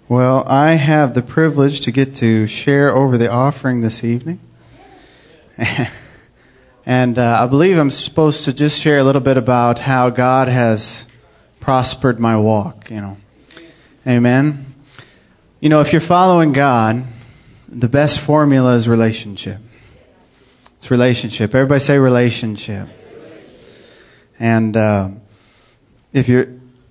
Well, I have the privilege to get to share over the offering this evening. And I believe I'm supposed to just share a little bit about how God has prospered my walk, Amen. If you're following God, the best formula is relationship. It's relationship. Everybody say relationship. And if you're,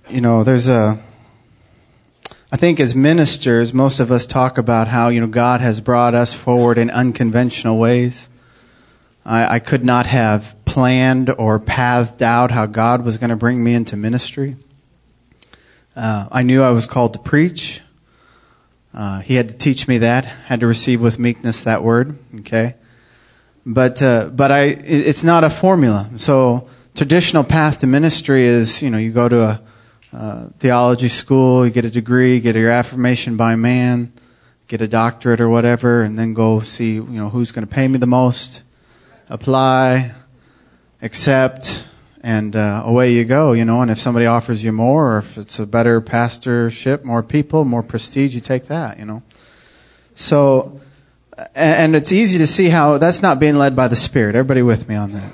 I think as ministers, most of us talk about how, God has brought us forward in unconventional ways. I could not have planned or pathed out how God was going to bring me into ministry. I knew I was called to preach. He had to teach me that. Had to receive with meekness that word. Okay, but it's not a formula. So traditional path to ministry is, you go to a theology school, you get a degree, get your affirmation by man, get a doctorate or whatever, and then go see, who's going to pay me the most, apply, accept, and away you go, and if somebody offers you more, or if it's a better pastorship, more people, more prestige, you take that, So, and it's easy to see how that's not being led by the Spirit. Everybody with me on that?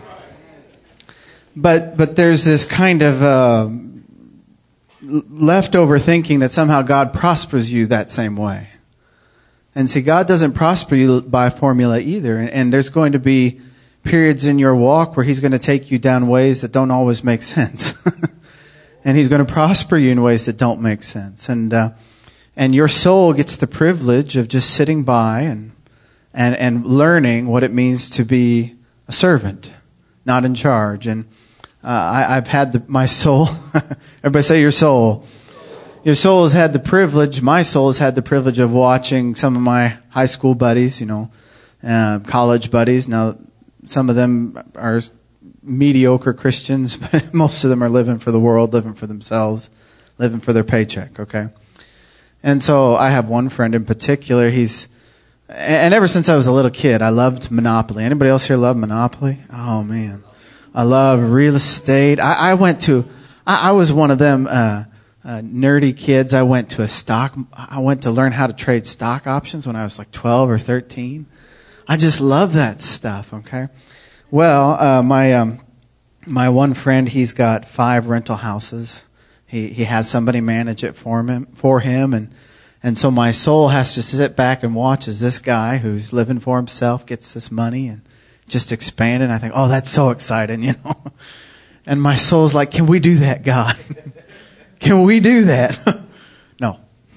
But there's this kind of leftover thinking that somehow God prospers you that same way. And see, God doesn't prosper you by formula either. And there's going to be periods in your walk where He's going to take you down ways that don't always make sense. And He's going to prosper you in ways that don't make sense. And your soul gets the privilege of just sitting by and learning what it means to be a servant, not in charge. And I've had my soul. Everybody say your soul. Your soul has had the privilege. My soul has had the privilege of watching some of my high school buddies, college buddies. Now, some of them are mediocre Christians, but most of them are living for the world, living for themselves, living for their paycheck. Okay, and so I have one friend in particular. And ever since I was a little kid, I loved Monopoly. Anybody else here love Monopoly? Oh man. I love real estate. I was one of them nerdy kids. I went to learn how to trade stock options when I was like 12 or 13. I just love that stuff, okay? Well, my one friend, he's got 5 rental houses. He has somebody manage it for him, and so my soul has to sit back and watch as this guy who's living for himself gets this money and just expanding. I think, oh, that's so exciting, And my soul's like, can we do that, God? Can we do that? No,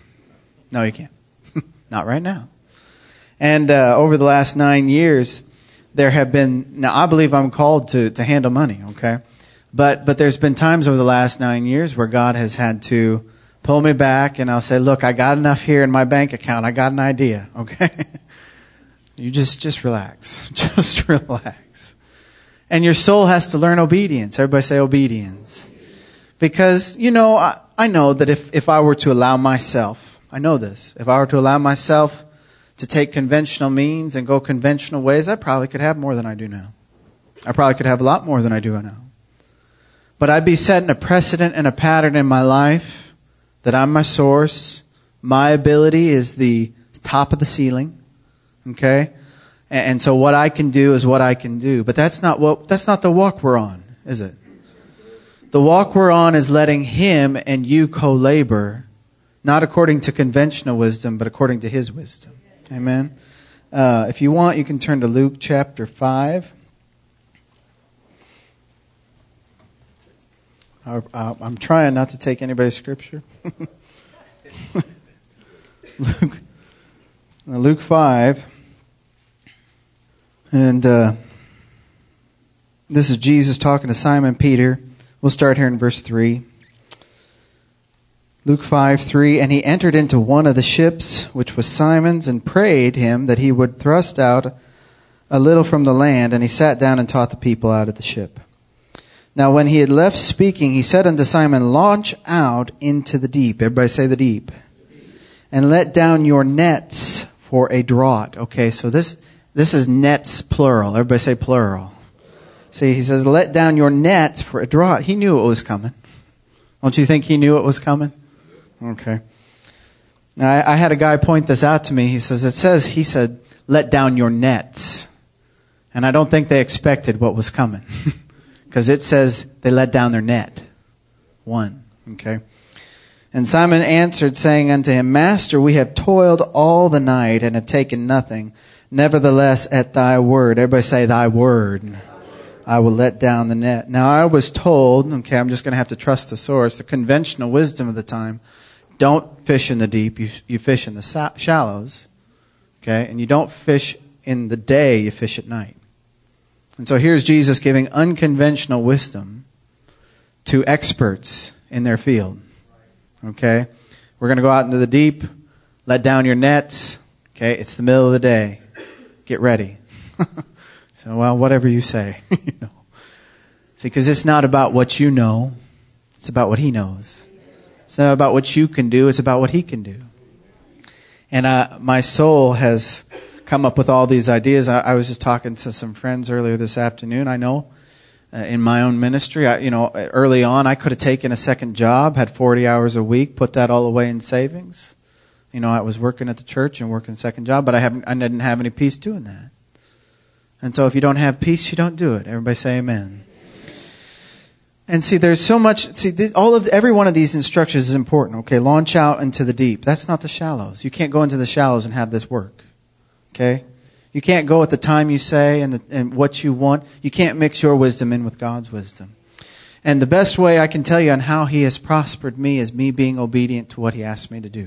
you can't. Not right now. And over the last 9 years, there have been, now I believe I'm called to handle money, okay? But there's been times over the last 9 years where God has had to pull me back, and I'll say, look, I got enough here in my bank account. I got an idea, okay? You just relax. Just relax. And your soul has to learn obedience. Everybody say obedience. Because, I know that if I were to allow myself, I know this, if I were to allow myself to take conventional means and go conventional ways, I probably could have more than I do now. I probably could have a lot more than I do now. But I'd be setting a precedent and a pattern in my life that I'm my source. My ability is the top of the ceiling. Okay? And so what I can do is what I can do. But that's not the walk we're on, is it? The walk we're on is letting Him and you co-labor, not according to conventional wisdom, but according to His wisdom. Amen? If you want, you can turn to Luke chapter 5. I'm trying not to take anybody's scripture. Luke 5. And this is Jesus talking to Simon Peter. We'll start here in verse 3. Luke 5:3. And he entered into one of the ships, which was Simon's, and prayed him that he would thrust out a little from the land. And he sat down and taught the people out of the ship. Now when he had left speaking, he said unto Simon, launch out into the deep. Everybody say the deep. And let down your nets for a draught. Okay, so this is nets plural. Everybody say plural. See, he says, let down your nets for a draught. He knew it was coming. Don't you think he knew it was coming? Okay. Now, I had a guy point this out to me. He said, let down your nets. And I don't think they expected what was coming. Because it says they let down their net. One. Okay. And Simon answered, saying unto him, Master, we have toiled all the night and have taken nothing. Nevertheless, at thy word, everybody say thy word, I will let down the net. Now I was told, okay, I'm just going to have to trust the source, the conventional wisdom of the time, don't fish in the deep, you fish in the shallows. Okay, and you don't fish in the day, you fish at night. And so here's Jesus giving unconventional wisdom to experts in their field. Okay, we're going to go out into the deep, let down your nets. Okay, it's the middle of the day. Get ready. So, well, whatever you say. See, because it's not about what you know. It's about what he knows. It's not about what you can do. It's about what he can do. And my soul has come up with all these ideas. I was just talking to some friends earlier this afternoon. I know in my own ministry, early on, I could have taken a second job, had 40 hours a week, put that all away in savings. I was working at the church and working a second job, but I didn't have any peace doing that. And so if you don't have peace, you don't do it. Everybody say amen. And see, there's so much. See, every one of these instructions is important. Okay, launch out into the deep. That's not the shallows. You can't go into the shallows and have this work. Okay, you can't go at the time you say and what you want. You can't mix your wisdom in with God's wisdom. And the best way I can tell you on how He has prospered me is me being obedient to what He asked me to do.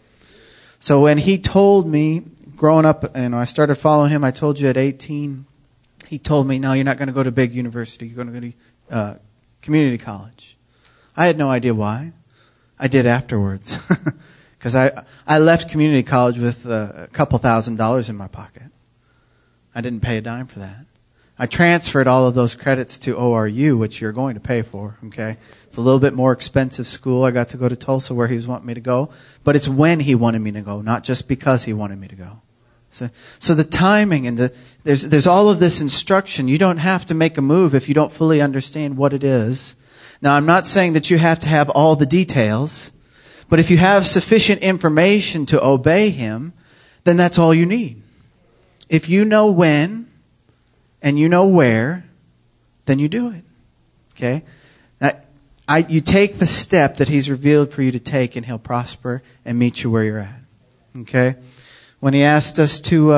So when He told me, growing up, I started following Him. I told you at 18, He told me, "No, you're not going to go to big university. You're going to go to community college." I had no idea why. I did afterwards. Because I left community college with a couple $1,000s in my pocket. I didn't pay a dime for that. I transferred all of those credits to ORU, which you're going to pay for. Okay, it's a little bit more expensive school. I got to go to Tulsa where he was wanting me to go. But it's when he wanted me to go, not just because he wanted me to go. So the timing and there's all of this instruction. You don't have to make a move if you don't fully understand what it is. Now, I'm not saying that you have to have all the details, but if you have sufficient information to obey Him, then that's all you need. If you know when and you know where, then you do it. Okay? Now, you take the step that He's revealed for you to take, and He'll prosper and meet you where you're at. Okay? When He asked us to,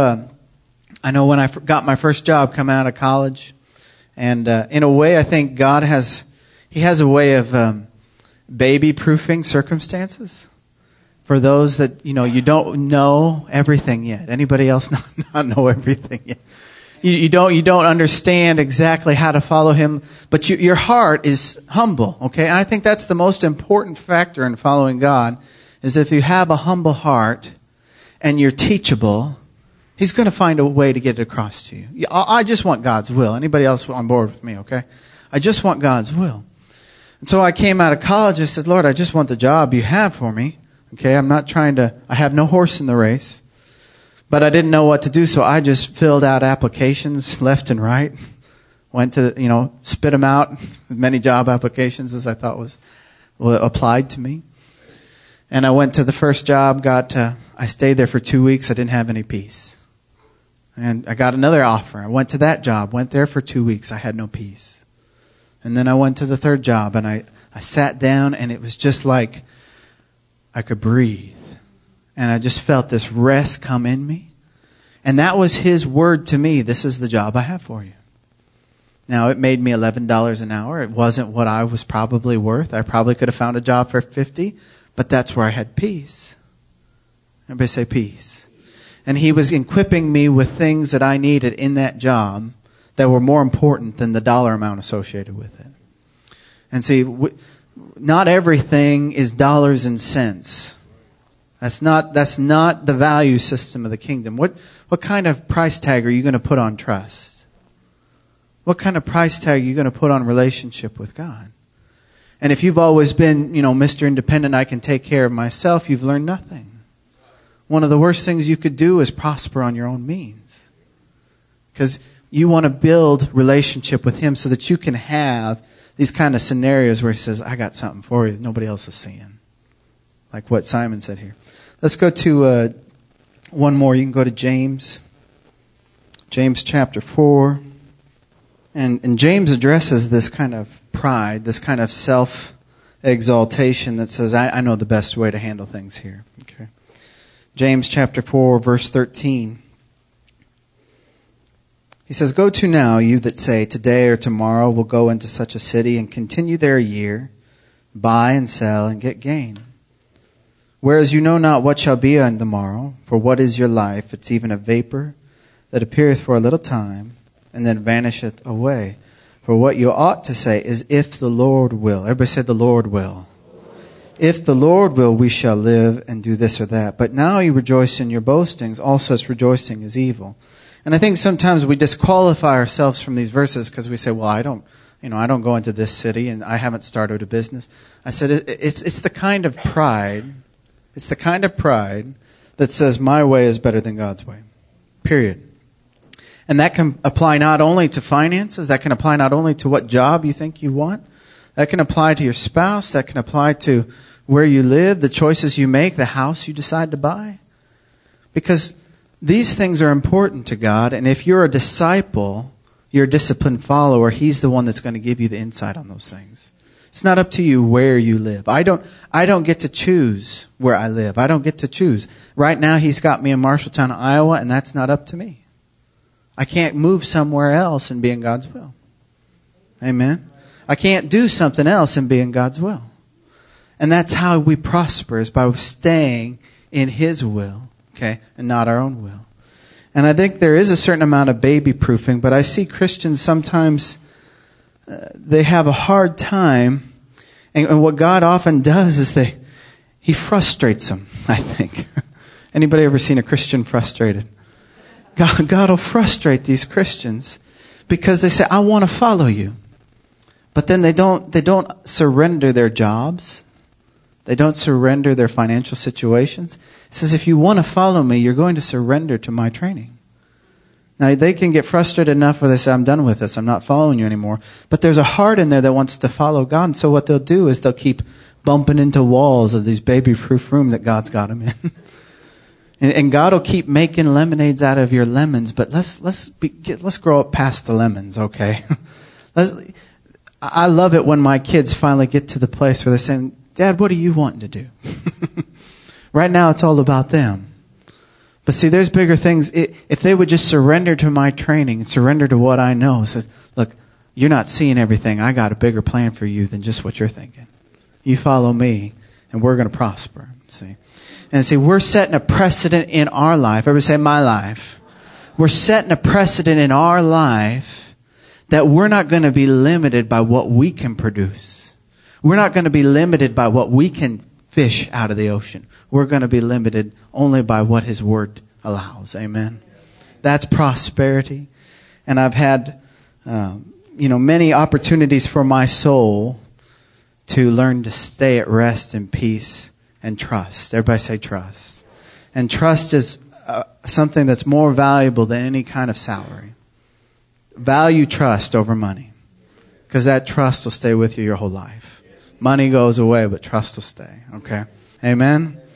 I know when I got my first job coming out of college, and in a way I think God has a way of baby-proofing circumstances for those that, you don't know everything yet. Anybody else not know everything yet? You don't understand exactly how to follow Him, but your heart is humble, okay? And I think that's the most important factor in following God, is if you have a humble heart and you're teachable, He's going to find a way to get it across to you. I just want God's will. Anybody else on board with me, okay? I just want God's will. And so I came out of college, I said, Lord, I just want the job you have for me. Okay, I have no horse in the race. But I didn't know what to do, so I just filled out applications left and right. Went to, spit them out, as many job applications as I thought was applied to me. And I went to the first job, I stayed there for 2 weeks, I didn't have any peace. And I got another offer. I went to that job, went there for 2 weeks, I had no peace. And then I went to the third job, and I sat down, and it was just like I could breathe. And I just felt this rest come in me. And that was His word to me. This is the job I have for you. Now, it made me $11 an hour. It wasn't what I was probably worth. I probably could have found a job for $50, but that's where I had peace. Everybody say peace. And He was equipping me with things that I needed in that job that were more important than the dollar amount associated with it. And see, not everything is dollars and cents. That's not the value system of the kingdom. What kind of price tag are you going to put on trust? What kind of price tag are you going to put on relationship with God? And if you've always been, Mr. Independent, I can take care of myself, you've learned nothing. One of the worst things you could do is prosper on your own means. Because you want to build relationship with Him so that you can have these kind of scenarios where He says, I got something for you that nobody else is seeing. Like what Simon said here. Let's go to one more. You can go to James. James chapter 4. And James addresses this kind of pride, this kind of self-exaltation that says, I know the best way to handle things here. Okay. James chapter 4, verse 13. He says, "Go to now, you that say, today or tomorrow we'll go into such a city and continue there a year, buy and sell and get gain. Whereas you know not what shall be on the morrow, for what is your life? It's even a vapor that appeareth for a little time, and then vanisheth away. For what you ought to say is, if the Lord will." Everybody say, the Lord will. "If the Lord will, we shall live and do this or that. But now you rejoice in your boastings. All such rejoicing is evil." And I think sometimes we disqualify ourselves from these verses because we say, well, I don't go into this city and I haven't started a business. I said, it's the kind of pride. It's the kind of pride that says my way is better than God's way. Period. And that can apply not only to finances, that can apply not only to what job you think you want, that can apply to your spouse, that can apply to where you live, the choices you make, the house you decide to buy. Because these things are important to God, and if you're a disciple, you're a disciplined follower, He's the one that's going to give you the insight on those things. It's not up to you where you live. I don't get to choose where I live. I don't get to choose. Right now, He's got me in Marshalltown, Iowa, and that's not up to me. I can't move somewhere else and be in God's will. Amen? I can't do something else and be in God's will. And that's how we prosper, is by staying in His will, okay, and not our own will. And I think there is a certain amount of baby-proofing, but I see Christians sometimes, they have a hard time. And what God often does is He frustrates them, I think. Anybody ever seen a Christian frustrated? God will frustrate these Christians because they say, I want to follow you. But then they don't surrender their jobs. They don't surrender their financial situations. He says, if you want to follow me, you're going to surrender to my training. Now, they can get frustrated enough where they say, I'm done with this. I'm not following you anymore. But there's a heart in there that wants to follow God. And so what they'll do is they'll keep bumping into walls of these baby-proof room that God's got them in. And God will keep making lemonades out of your lemons, but let's grow up past the lemons, okay? I love it when my kids finally get to the place where they're saying, Dad, what are you wanting to do? Right now, it's all about them. But see, there's bigger things. If they would just surrender to my training, surrender to what I know, says, look, you're not seeing everything. I got a bigger plan for you than just what you're thinking. You follow me, and we're going to prosper. See. And see, we're setting a precedent in our life. Everybody say, my life. We're setting a precedent in our life that we're not going to be limited by what we can produce. We're not going to be limited by what we can fish out of the ocean. We're going to be limited only by what His Word allows. Amen. That's prosperity. And I've had, many opportunities for my soul to learn to stay at rest and peace and trust. Everybody say trust. And trust is something that's more valuable than any kind of salary. Value trust over money, because that trust will stay with you your whole life. Money goes away, but trust will stay. Okay? Amen?